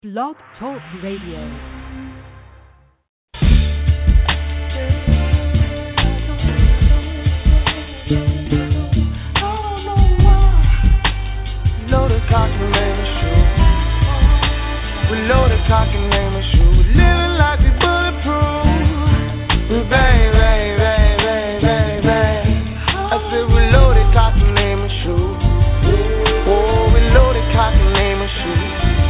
Blog Talk Radio. Loaded cock and name is true. We loaded cock and name is true. We living like we bulletproof. We bang, bang, bang, bang, bang, bang. I said we loaded cock and name is true. Oh, we loaded cock and name is true.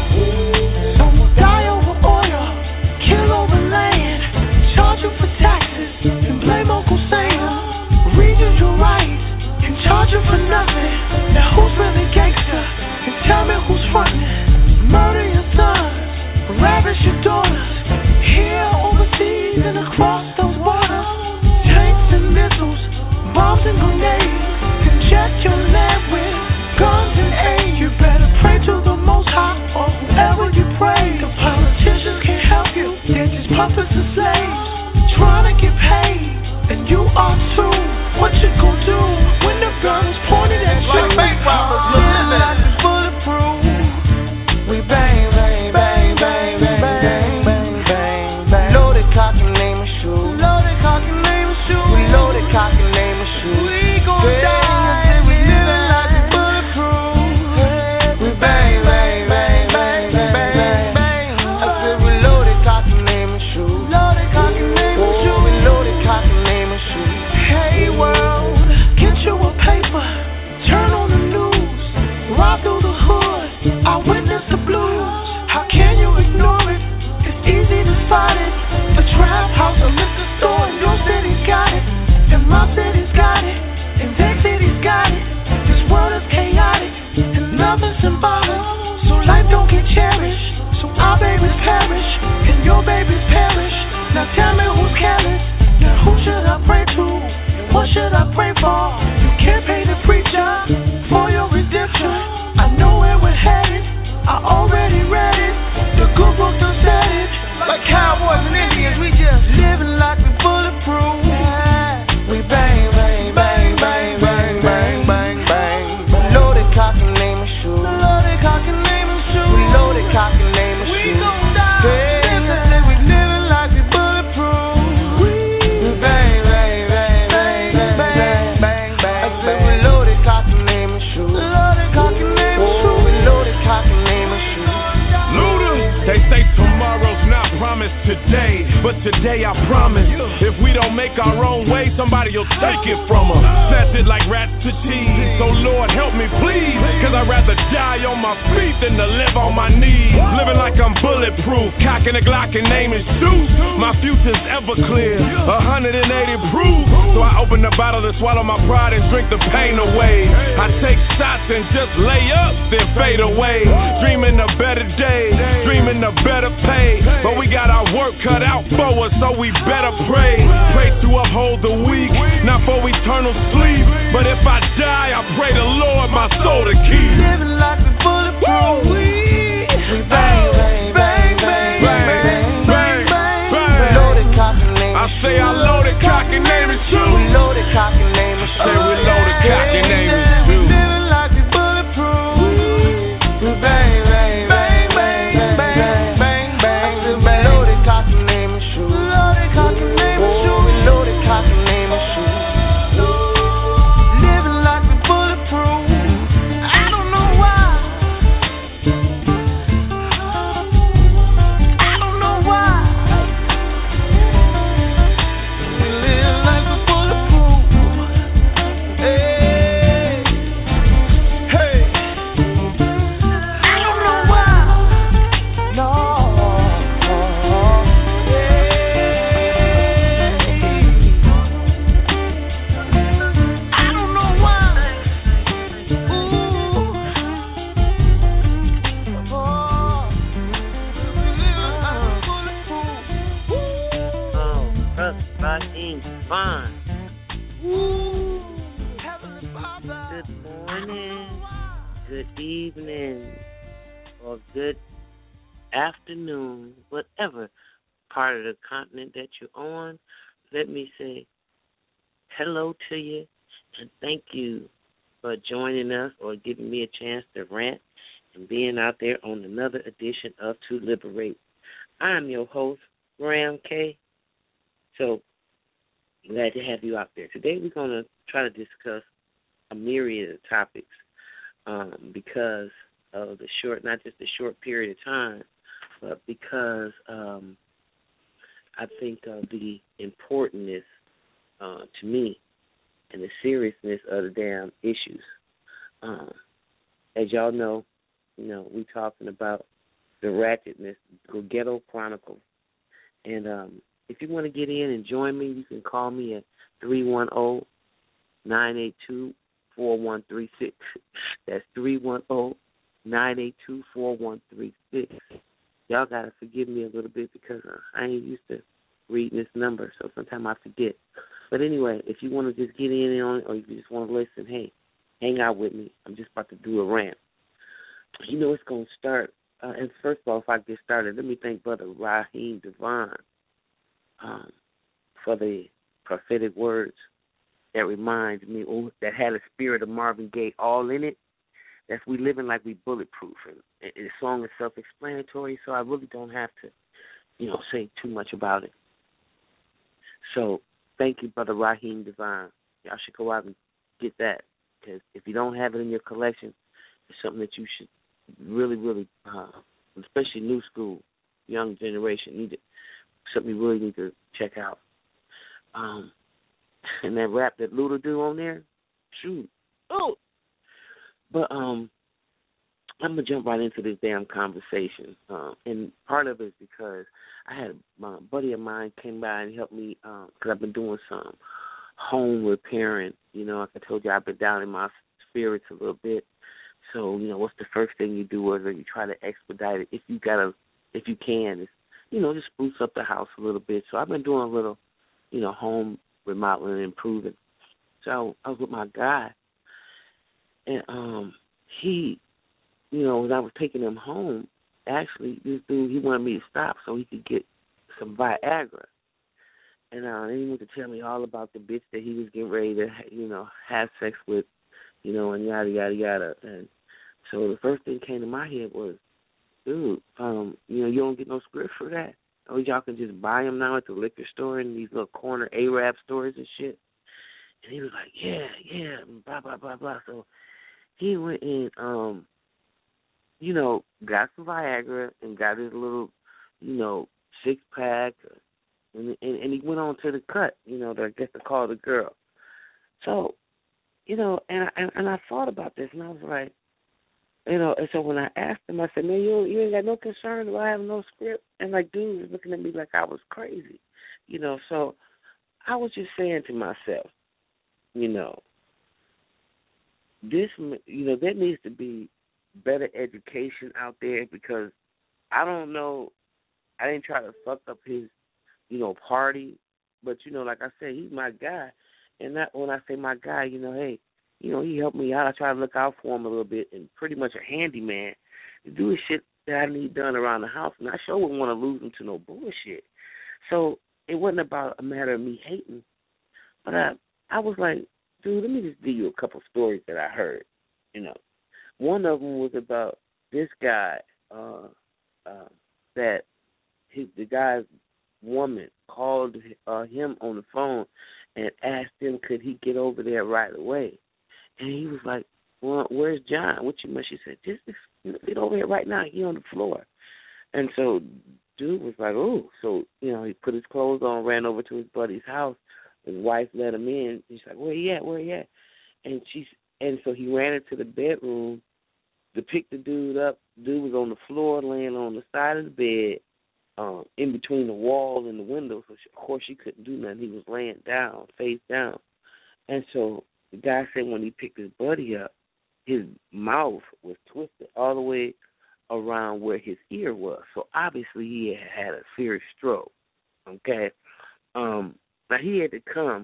Some will die over oil, kill over land, charge you for taxes, and blame Uncle Sam. Read you your rights, and charge you for nothing. Now who's really gangster? And tell me who's frontin'. Murder your sons, ravish your daughters. Here, overseas, and across those borders. Tanks and missiles, bombs and grenades. Inject your land with guns and aid. You better pray to the Most High or whoever you pray. The politicians can't help you, they're just puppets and slaves. Trying to get paid, and you are too. What you gon' do when the gun is pointed at you? Like bank robbers, living like we bulletproof. We bang, bang, bang, bang, bang, bang, bang, bang, bang. Loaded cock and name is true. Loaded cock and name is true. We loaded cock and name is true. We gon' die. We living like we bulletproof. We bang, bang, bang, bang, bang, bang, bang. I said we loaded cock and name is true. Loaded cock and name is true. We loaded cock and name is true. Hey world, get you a paper. Turn on the news. Ride through the hood. I witness the blues. How can you ignore it? It's easy to spot it. A trap house, a liquor store, and your city's got it. And my city's got it. And their city's got it. This world is chaotic. And nothing's symbolic. So life don't get cherished. So our babies perish. And your babies perish. Now tell me who's careless. Now who should I pray to? And what should I pray for? You can't pay the preacher for your redemption. I know where we're headed. I already read it. The good book done said it. Like cowboys and Indians, we just living like we bulletproof. We bang, bang, bang, bang, bang, bang, bang, bang. Loaded cock and name is true. Loaded cock and name is true. We loaded cock and name is true. We gon' die. Hey, I said we living like we bulletproof. We bang, bang, bang, bang, bang, bang, bang, bang. I said we loaded cock and name is true. Loaded cock and name is true. We loaded cock and name is true. Luda, they say tomorrow's not promised today, but today I promise. If we don't make our own way, somebody'll take it from us. Snatch it like rats to cheese. So Lord help me please, cause I'd rather die on my feet than to live on my knees. Living like I'm bulletproof, cocking a Glock and naming shoot. My future's ever clear, 180 proof. So I open the bottle to swallow my pride and drink the pain away. I take shots and just lay up, then fade away. Dreaming a better day, dreaming a better pay. But we got our work cut out for us, so we better pray. Pray to uphold the weak, not for eternal sleep. But if I die, I pray the Lord my soul to keep. Living like we bulletproof. We bang, bang, bang, bang, bang, bang, bang. Loaded cock and name is true. I say I loaded cock and name is true. We loaded cock and name is true. I say we loaded cock and name is true. Living like we bulletproof. We bang, bang, bang, bang, bang, bang, bang. We loaded cock and name is true. Loaded cock and name is true. We loaded cock and name is true. Living like we bulletproof. I don't know why. I don't know why. We live like we're bulletproof. Hey, hey. I don't know why. No. I don't know why. Ooh. Oh, trust Raheem Vaughn. Good morning, good evening, or good afternoon, whatever part of the continent that you're on. Let me say hello to you and thank you for joining us or giving me a chance to rant and being out there on another edition of To Liberate. I'm your host, Graham K. So glad to have you out there. Today we're going to try to discuss a myriad of topics because of the short, not just the short period of time, but because I think of the importance to me and the seriousness of the damn issues. As y'all know, we talking about the ratchetness, the Ghetto Chronicle. And if you want to get in and join me, you can call me at 310-982-4136. That's 310-982-4136. Y'all got to forgive me a little bit because I ain't used to reading this number, so sometimes I forget. But anyway, if you want to just get in on it or you just want to listen, hey, hang out with me. I'm just about to do a rant. It's going to start. And first of all, if I get started, let me thank Brother Raheem Devon for the prophetic words that reminds me, that had a spirit of Marvin Gaye all in it. That's we living like we bulletproof. And the song is self-explanatory, so I really don't have to, say too much about it. So thank you, Brother Raheem Devon. Y'all should go out and get that, because if you don't have it in your collection, it's something that you should really, really, especially new school, young generation, something you really need to check out. And that rap that Luda do on there, shoot. Oh! But I'm going to jump right into this damn conversation. And part of it is because I had a buddy of mine came by and helped me because I've been doing some home repairing. Like I told you, I've been down in my spirits a little bit. So, what's the first thing you do is you try to expedite it if you can. It's, just spruce up the house a little bit. So I've been doing a little, home remodeling and improving. So I was with my guy. And he, when I was taking him home, actually, this dude, he wanted me to stop so he could get some Viagra. And he wanted to tell me all about the bitch that he was getting ready to, have sex with, and yada, yada, yada. And so the first thing came to my head was, dude, you don't get no script for that. Oh, y'all can just buy them now at the liquor store and these little corner Arab stores and shit. And he was like, yeah, blah, blah, blah, blah. So he went and, got some Viagra and got his little, 6-pack. And he went on to the cut, I guess to call the girl. So, and I thought about this, and I was like, and so when I asked him, I said, man, you ain't got no concern about having no script? And, dude was looking at me like I was crazy, So I was just saying to myself, this, there needs to be better education out there because I don't know, I didn't try to fuck up his, party, but, like I said, he's my guy. And that, when I say my guy, hey, he helped me out. I try to look out for him a little bit and pretty much a handyman to do the shit that I need done around the house. And I sure wouldn't want to lose him to no bullshit. So it wasn't about a matter of me hating. But I was like, dude, let me just give you a couple stories that I heard. One of them was about this guy that the guy's woman called him on the phone and asked him could he get over there right away. And he was like, well, where's John? What you mean? She said, just get over here right now. He on the floor. And so dude was like, oh. So, he put his clothes on, ran over to his buddy's house. His wife let him in. He's like, where he at? And so he ran into the bedroom to pick the dude up. Dude was on the floor, laying on the side of the bed, in between the wall and the window. So, of course, she couldn't do nothing. He was laying down, face down. And so the guy said when he picked his buddy up, his mouth was twisted all the way around where his ear was. So, obviously, he had a serious stroke, okay? Now, he had to come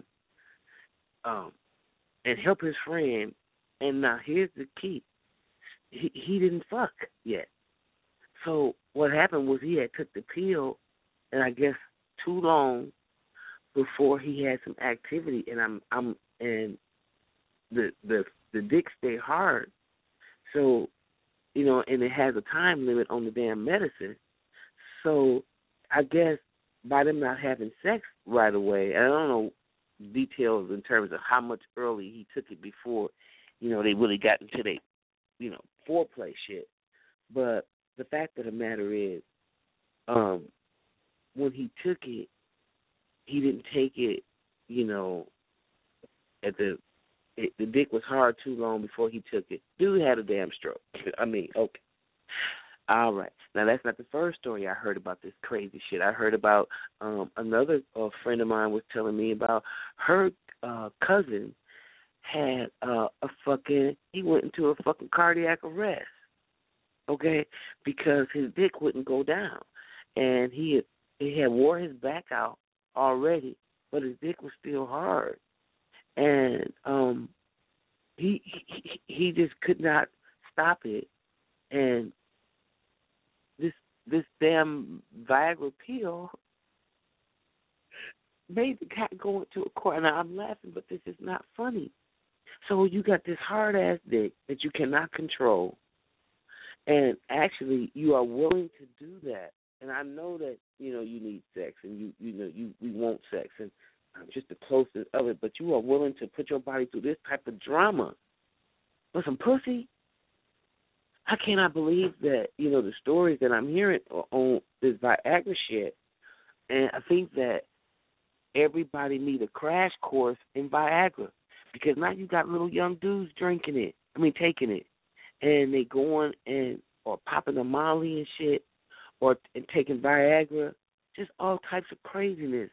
and help his friend. And now here's the key. He didn't fuck yet. So what happened was he had took the pill, and I guess too long before he had some activity. And the dick stayed hard. So and it has a time limit on the damn medicine. So I guess by them not having sex right away, I don't know details in terms of how much early he took it before, they really got into their, foreplay shit. But the fact of the matter is, when he took it, he didn't take it, the dick was hard too long before he took it. Dude had a damn stroke. Okay. All right. Now, that's not the first story I heard about this crazy shit. I heard about another friend of mine was telling me about her cousin had he went into a fucking cardiac arrest, okay, because his dick wouldn't go down. And he had wore his back out already, but his dick was still hard. And he just could not stop it. And this damn Viagra pill made the cat go into a court. Now, I'm laughing, but this is not funny. So you got this hard-ass dick that you cannot control, and actually you are willing to do that. And I know that, you need sex, and we want sex, and just the closeness of it, but you are willing to put your body through this type of drama for some pussy? I cannot believe that, the stories that I'm hearing on this Viagra shit, and I think that everybody need a crash course in Viagra, because now you got little young dudes taking it, and they going or popping a Molly and shit, and taking Viagra, just all types of craziness,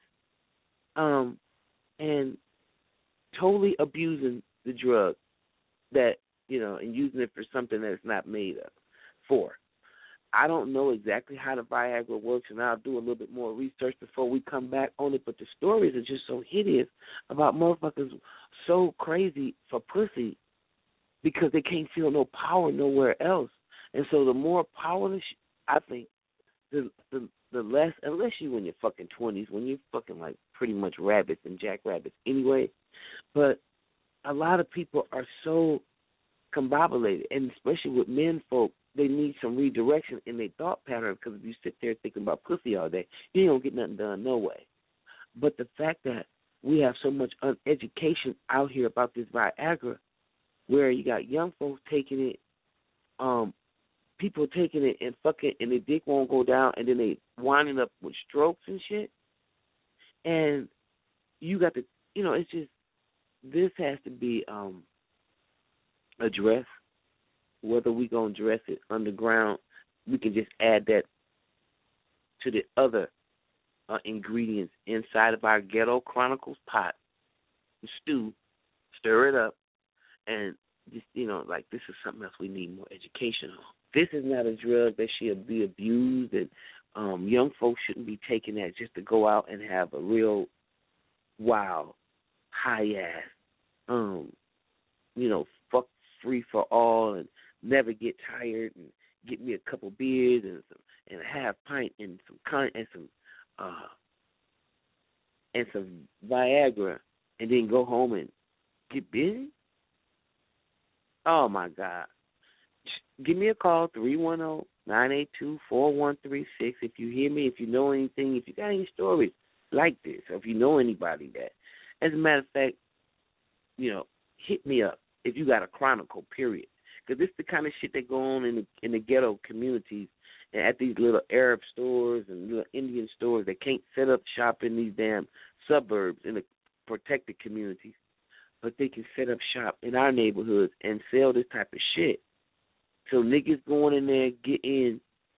and totally abusing the drug that, and using it for something that it's not made for. I don't know exactly how the Viagra works, and I'll do a little bit more research before we come back on it, but the stories are just so hideous about motherfuckers so crazy for pussy because they can't feel no power nowhere else. And so the more powerless, I think, the less, unless you in your fucking 20s, when you're fucking like pretty much rabbits and jackrabbits anyway. But a lot of people are so combobulated, and especially with men folk, they need some redirection in their thought pattern, because if you sit there thinking about pussy all day, you ain't going to get nothing done no way. But the fact that we have so much uneducation out here about this Viagra, where you got young folks taking it, people taking it and fucking, and their dick won't go down, and then they winding up with strokes and shit. And you got to, it's just, this has to be addressed. Whether we going to address it underground, we can just add that to the other ingredients inside of our Ghetto Chronicles pot, stew, stir it up, and just, this is something else we need more education on. This is not a drug that should be abused, and young folks shouldn't be taking that just to go out and have a real wild, high-ass, fuck free for all and never get tired and get me a couple beers and a half pint and some Viagra and then go home and get busy? Oh, my God. Give me a call, 310-982-4136. If you hear me, if you know anything, if you got any stories like this, or if you know anybody that. As a matter of fact, hit me up if you got a chronicle, period. Because this is the kind of shit that go on in the ghetto communities and at these little Arab stores and little Indian stores that can't set up shop in these damn suburbs in the protected communities, but they can set up shop in our neighborhoods and sell this type of shit. So niggas going in there getting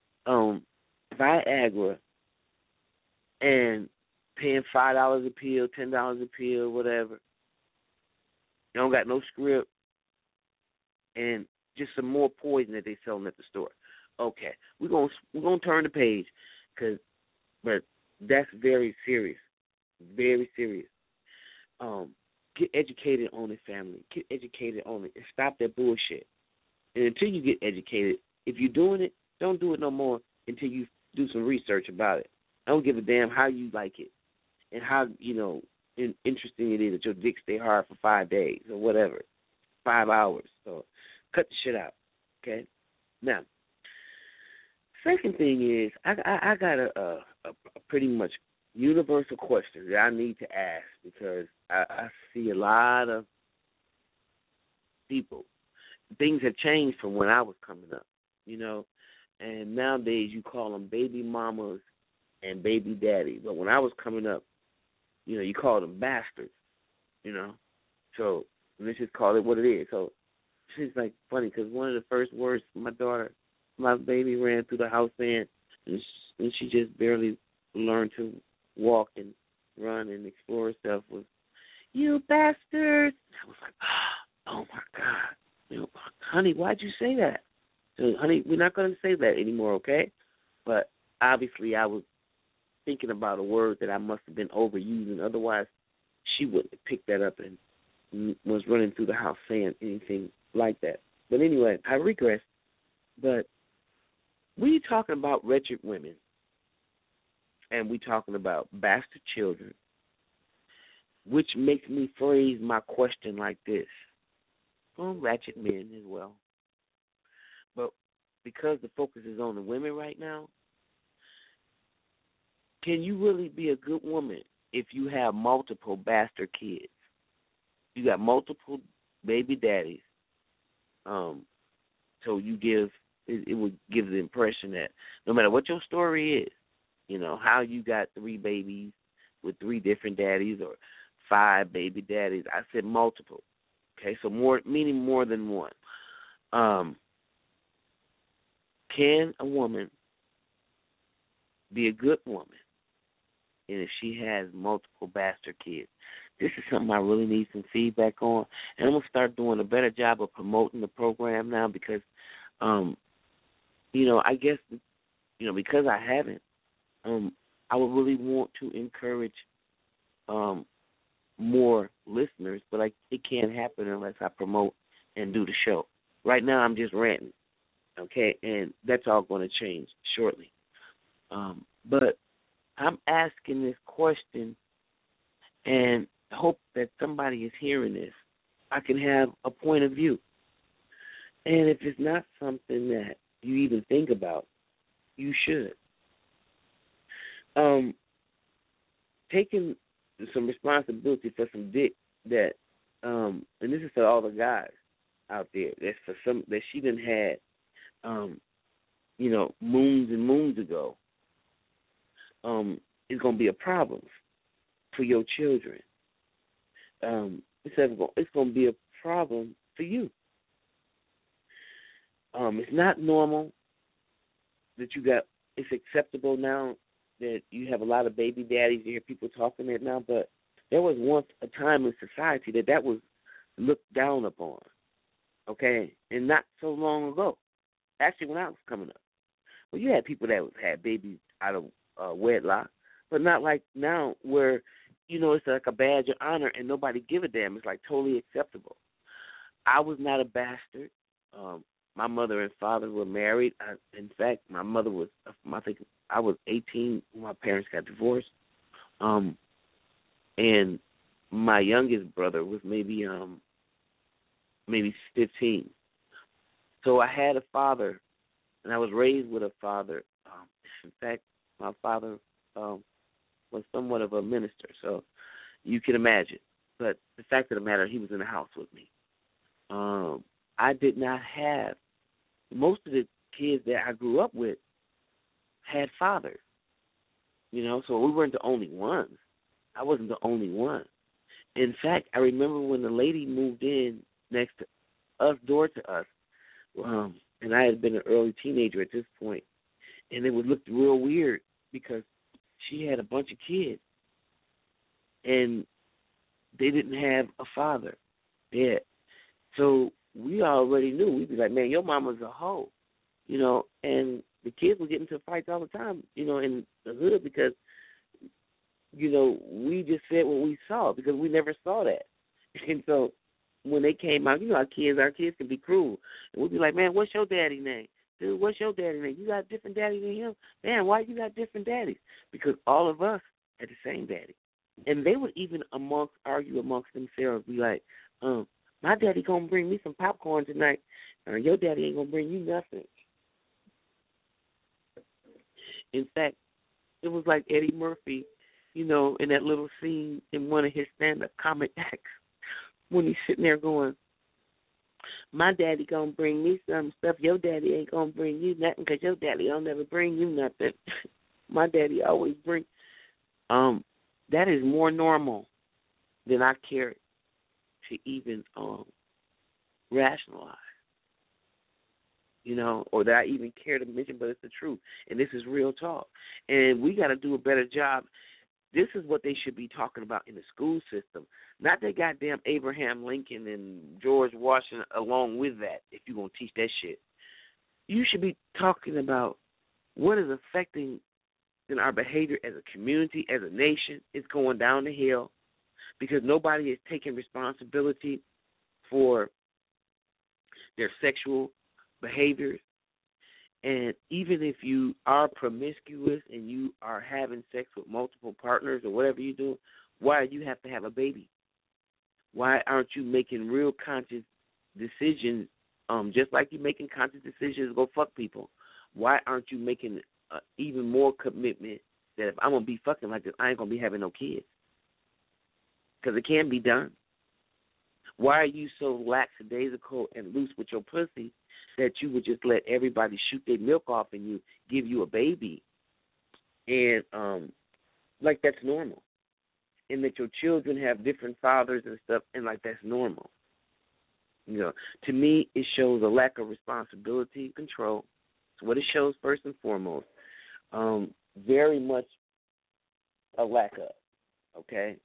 Viagra and paying $5 a pill, $10 a pill, whatever. You don't got no script, and just some more poison that they selling at the store. Okay, we're gonna turn the page, but that's very serious, very serious. Get educated on it, family. Get educated on it, and stop that bullshit. And until you get educated, if you're doing it, don't do it no more until you do some research about it. I don't give a damn how you like it and how interesting it is that your dick stay hard for 5 days or whatever, 5 hours. So cut the shit out, okay? Now, second thing is, I got a pretty much universal question that I need to ask because I see a lot of people. Things have changed from when I was coming up, and nowadays you call them baby mamas and baby daddy. But when I was coming up, you call them bastards, So let's just call it what it is. So it's like funny because one of the first words my baby ran through the house saying, and she just barely learned to walk and run and explore herself was, "You bastards!" I was like, oh my God, honey, why'd you say that? So, honey, we're not going to say that anymore, okay? But obviously, I was thinking about a word that I must have been overusing. Otherwise, she wouldn't have picked that up and was running through the house saying anything like that. But anyway, I regress. But we talking about wretched women, and we talking about bastard children, which makes me phrase my question like this. Well, ratchet men as well. But because the focus is on the women right now, can you really be a good woman if you have multiple bastard kids? You got multiple baby daddies. So it would give the impression that no matter what your story is, how you got 3 babies with 3 different daddies or 5 baby daddies. I said multiple. Okay, so meaning more than one. Can a woman be a good woman, and if she has multiple bastard kids? This is something I really need some feedback on, and I'm going to start doing a better job of promoting the program now because, I guess, because I haven't, I would really want to encourage more listeners, but it can't happen unless I promote and do the show. Right now, I'm just ranting, okay, and that's all going to change shortly. But I'm asking this question and hope that somebody is hearing this. I can have a point of view. And if it's not something that you even think about, you should. Taking some responsibility for some dick that, and this is for all the guys out there, that's for some that she done had, moons and moons ago, is going to be a problem for your children. It's going to be a problem for you. It's not normal that it's acceptable now that you have a lot of baby daddies. You hear people talking that now, but there was once a time in society that was looked down upon, okay, and not so long ago. Actually, when I was coming up. Well, you had people that had babies out of wedlock, but not like now where, it's like a badge of honor and nobody give a damn. It's like totally acceptable. I was not a bastard. My mother and father were married. In fact, my mother was, I think I was 18 when my parents got divorced. And my youngest brother was maybe 15. So I had a father, and I was raised with a father. In fact, my father was somewhat of a minister, so you can imagine. But the fact of the matter, he was in the house with me. I did not have, most of the kids that I grew up with had fathers, so we weren't the only ones. I wasn't the only one. In fact, I remember when the lady moved in next to us, door to us, and I had been an early teenager at this point, and it would look real weird because she had a bunch of kids, and they didn't have a father dead. So we already knew. We'd be like, man, your mama's a hoe, and the kids would get into fights all the time, in the hood because, we just said what we saw because we never saw that. And so when they came out, our kids can be cruel. And we'd be like, man, what's your daddy name? Dude, what's your daddy name? You got a different daddy than him? Man, why you got different daddies? Because all of us had the same daddy. And they would even argue amongst themselves, be like, my daddy going to bring me some popcorn tonight. Your daddy ain't going to bring you nothing. In fact, it was like Eddie Murphy, in that little scene in one of his stand-up comic acts when he's sitting there going, my daddy going to bring me some stuff. Your daddy ain't going to bring you nothing because your daddy don't never bring you nothing. My daddy always bring. That is more normal than I care to even rationalize, or that I even care to mention, but it's the truth. And this is real talk. And we got to do a better job. This is what they should be talking about in the school system. Not that goddamn Abraham Lincoln and George Washington along with that, if you're going to teach that shit. You should be talking about what is affecting in our behavior as a community, as a nation. It's going down the hill because nobody is taking responsibility for their sexual behaviors. And even if you are promiscuous and you are having sex with multiple partners or whatever you do, why do you have to have a baby? Why aren't you making real conscious decisions, just like you're making conscious decisions to go fuck people? Why aren't you making even more commitment that if I'm going to be fucking like this, I ain't going to be having no kids? Because it can be done. Why are you so lackadaisical and loose with your pussy that you would just let everybody shoot their milk off and you give you a baby? And like that's normal. And that your children have different fathers and stuff, and like that's normal. To me, it shows a lack of responsibility and control. It's what it shows first and foremost. Very much a lack of, okay?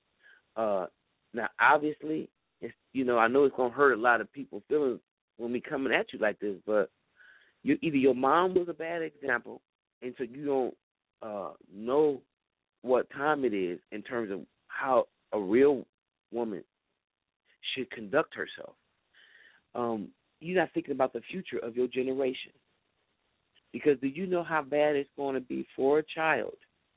Now, obviously, it's, I know it's going to hurt a lot of people's feelings when we coming at you like this, but either your mom was a bad example, and so you don't know what time it is in terms of how a real woman should conduct herself. You're not thinking about the future of your generation. Because do you know how bad it's going to be for a child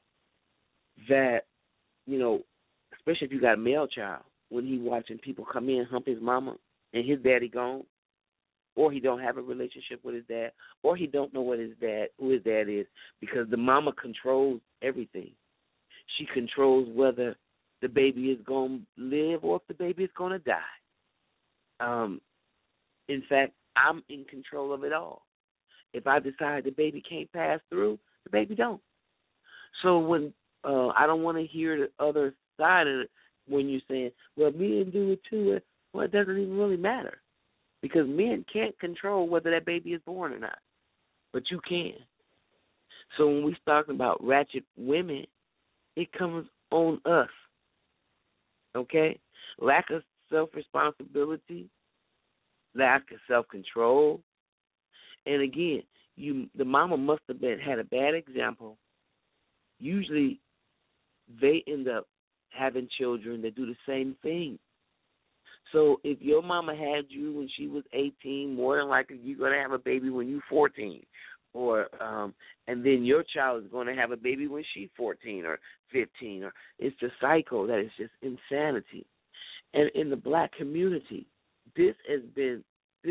that, especially if you got a male child, when he watching people come in, hump his mama, and his daddy gone, or he don't have a relationship with his dad, or he don't know who his dad is, because the mama controls everything. She controls whether the baby is going to live or if the baby is going to die. In fact, I'm in control of it all. If I decide the baby can't pass through, the baby don't. So when I don't want to hear the other side of it when you're saying, well, men do it too. Well, it doesn't even really matter because men can't control whether that baby is born or not, but you can. So when we talk about ratchet women, it comes on us, okay? Lack of self-responsibility, lack of self-control. And again, the mama must have had a bad example. Usually they end up having children that do the same thing. So if your mama had you when she was 18, more than likely you're going to have a baby when you're 14. Or and then your child is going to have a baby when she's 14 or 15. Or it's a cycle that is just insanity. And in the black community, this has been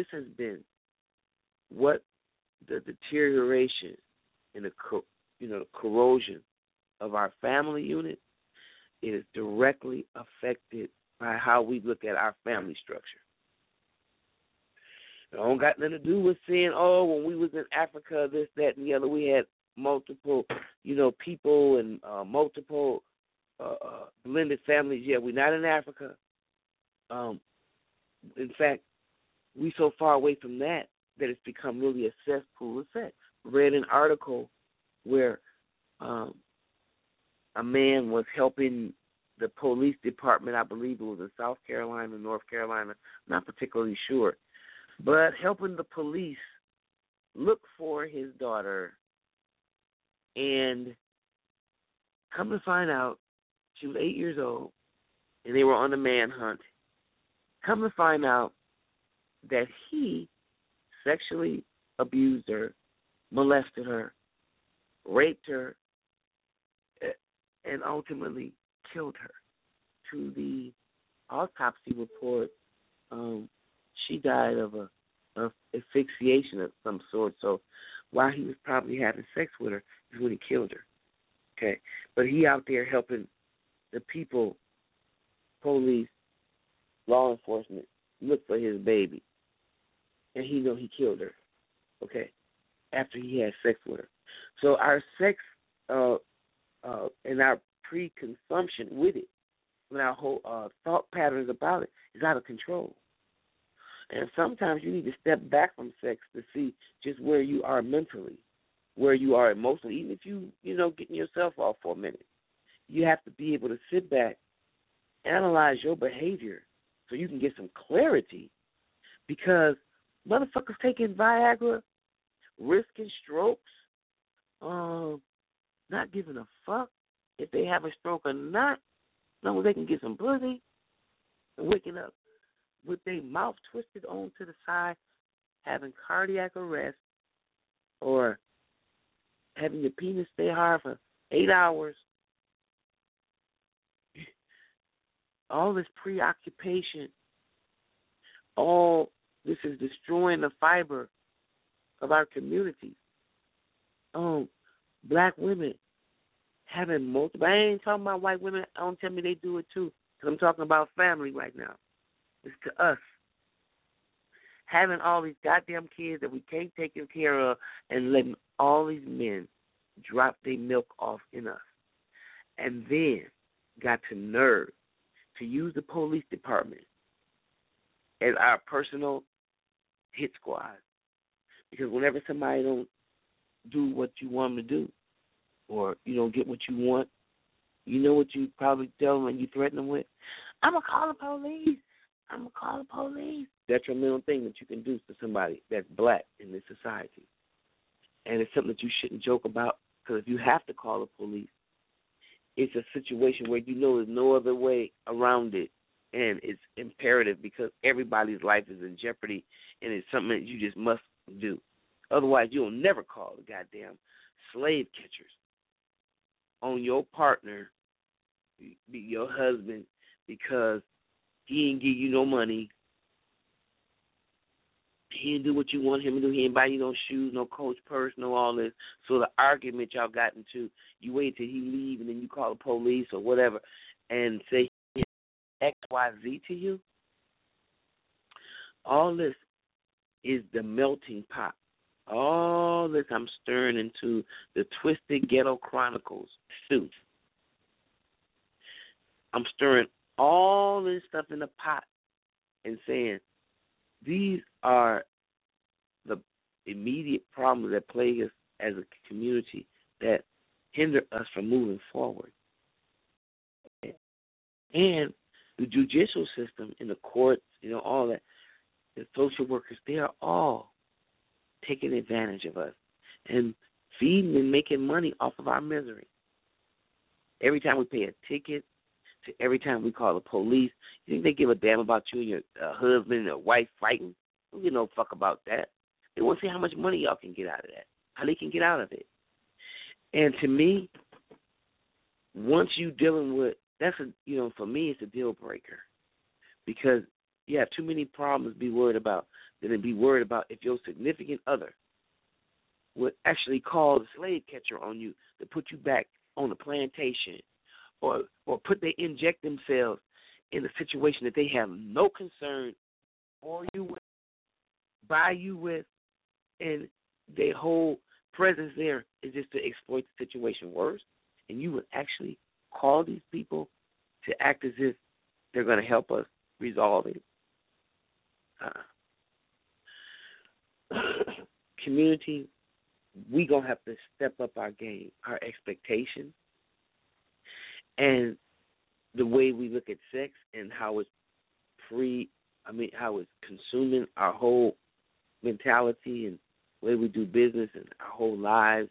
what the deterioration and the corrosion of our family unit is directly affected by how we look at our family structure. It don't got nothing to do with saying, when we was in Africa, this, that, and the other, we had multiple, people and multiple blended families. Yeah, we're not in Africa. In fact, we so far away from that it's become really a cesspool of sex. Read an article where a man was helping the police department, I believe it was in South Carolina, North Carolina, not particularly sure, but helping the police look for his daughter, and come to find out she was 8 years old, and they were on a manhunt. Come to find out that he sexually abused her, molested her, raped her, and ultimately killed her. To the autopsy report, she died of asphyxiation of some sort. So while he was probably having sex with her, is when he killed her. Okay, but he out there helping the people, police, law enforcement, look for his baby, and he know he killed her. Okay, after he had sex with her. So our sex and our pre-consumption with it, and our whole thought patterns about it is out of control. And sometimes you need to step back from sex to see just where you are mentally, where you are emotionally. Even if getting yourself off for a minute, you have to be able to sit back, analyze your behavior so you can get some clarity. Because motherfuckers taking Viagra, risking strokes, not giving a fuck if they have a stroke or not, as long as they can get some pussy, and waking up with their mouth twisted on to the side, having cardiac arrest, or having your penis stay hard for 8 hours. All this preoccupation, all this is destroying the fiber of our communities. Black women having multiple, I ain't talking about white women, don't tell me they do it too, because I'm talking about family right now. It's to us. Having all these goddamn kids that we can't take care of and letting all these men drop their milk off in us. And then got to nerve to use the police department as our personal hit squad. Because whenever somebody don't do what you want them to do, or you don't get what you want, you know what you probably tell them and you threaten them with? I'm going to call the police. I'm going to call the police. Detrimental thing that you can do to somebody that's black in this society. And it's something that you shouldn't joke about, because if you have to call the police, it's a situation where you know there's no other way around it, and it's imperative because everybody's life is in jeopardy, and it's something that you just must do. Otherwise, you'll never call the goddamn slave catchers on your partner, your husband, because he didn't give you no money. He didn't do what you want him to do. He didn't buy you no shoes, no Coach purse, no all this. So the argument y'all got into, you wait till he leave and then you call the police or whatever and say X, Y, Z to you. All this is the melting pot. All this I'm stirring into the Twisted Ghetto Chronicles stew. I'm stirring all this stuff in the pot and saying these are the immediate problems that plague us as a community that hinder us from moving forward. And the judicial system in the courts, all that, the social workers, they are all taking advantage of us and feeding and making money off of our misery. Every time we pay a ticket, to every time we call the police, you think they give a damn about you and your husband and your wife fighting? They don't give no fuck about that. They want to see how much money y'all can get out of that, how they can get out of it. And to me, once you dealing with, that's for me, it's a deal breaker, because you have too many problems to be worried about than to be worried about if your significant other would actually call the slave catcher on you to put you back on the plantation, or they inject themselves in a situation that they have no concern for you with, by you with, and their whole presence there is just to exploit the situation worse. And you would actually call these people to act as if they're going to help us resolve it. Community, we going to have to step up our game, our expectations, and the way we look at sex and how it's how it's consuming our whole mentality and way we do business and our whole lives,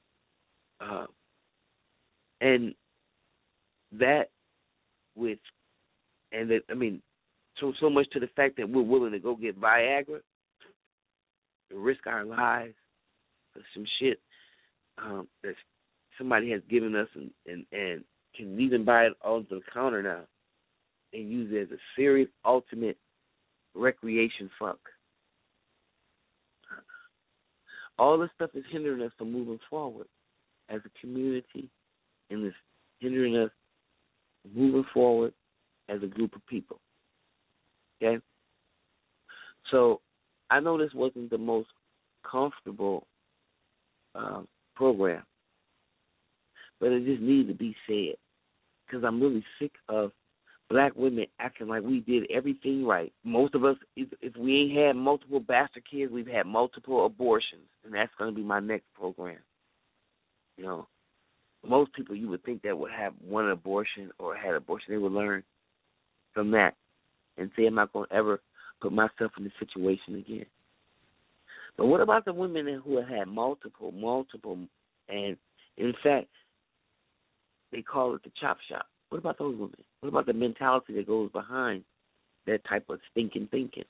and that with, and that, so much to the fact that we're willing to go get Viagra, to risk our lives for some shit that somebody has given us and can even buy it onto the counter now and use it as a serious ultimate recreation fuck. All this stuff is hindering us from moving forward. as a community, and it's hindering us moving forward as a group of people. Okay? So I know this wasn't the most comfortable program, but it just needed to be said because I'm really sick of black women acting like we did everything right. Most of us, if we ain't had multiple bastard kids, we've had multiple abortions, and that's going to be my next program. You know, most people you would think that would have one abortion or had abortion, they would learn from that and say, I'm not going to ever put myself in this situation again. But what about the women who have had multiple, and in fact, they call it the chop shop? What about those women? What about the mentality that goes behind that type of stinking thinking?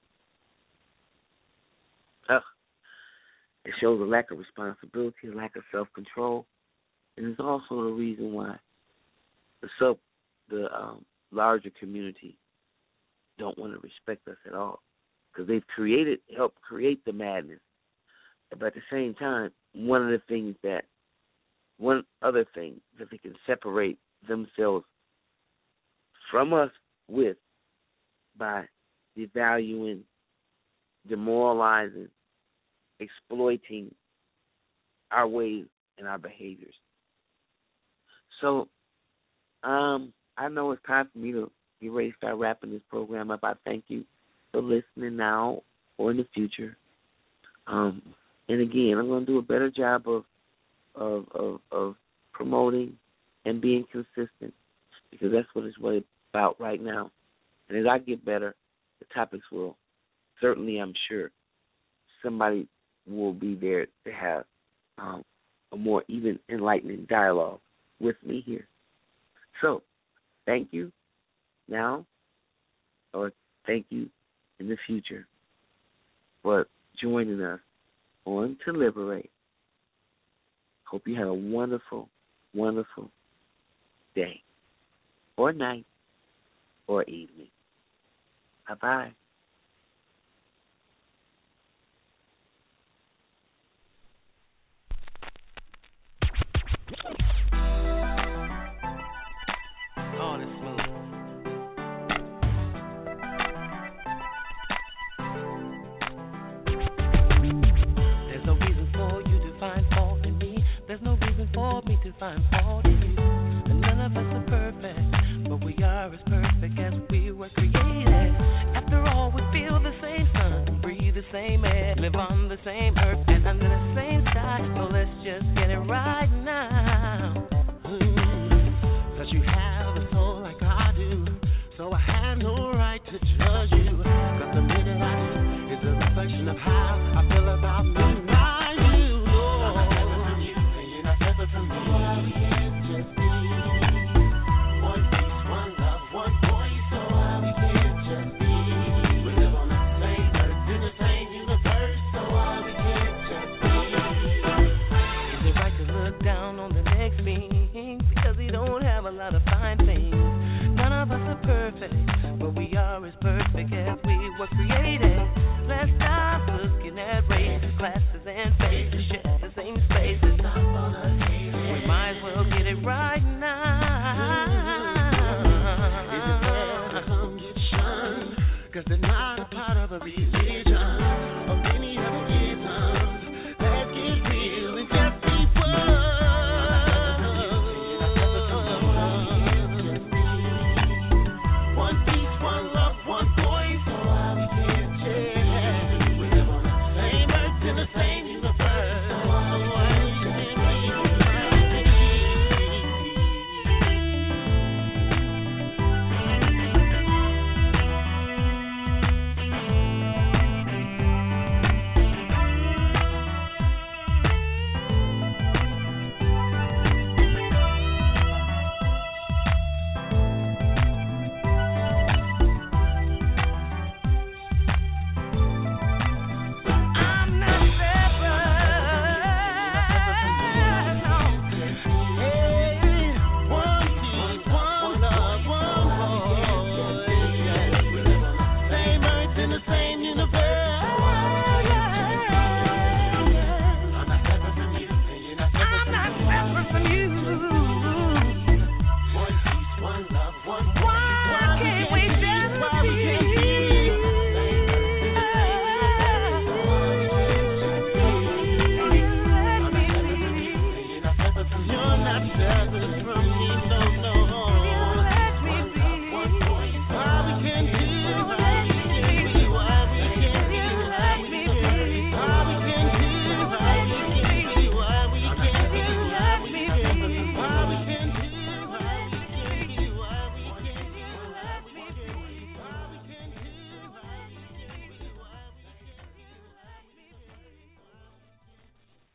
It shows a lack of responsibility, a lack of self-control, and it's also the reason why the larger community don't want to respect us at all, because they've helped create the madness. But at the same time, one other thing that they can separate themselves from us with by devaluing, demoralizing, exploiting our ways and our behaviors. So I know it's time for me to get ready to start wrapping this program up. I thank you for listening now or in the future. And again, I'm going to do a better job of promoting and being consistent, because that's what it's really about right now. And as I get better, the topics will certainly, I'm sure, somebody will be there to have a more even enlightening dialogue with me here. So, thank you now, or thank you in the future for joining us on To Liberate. Hope you have a wonderful, wonderful day or night or evening. Bye-bye.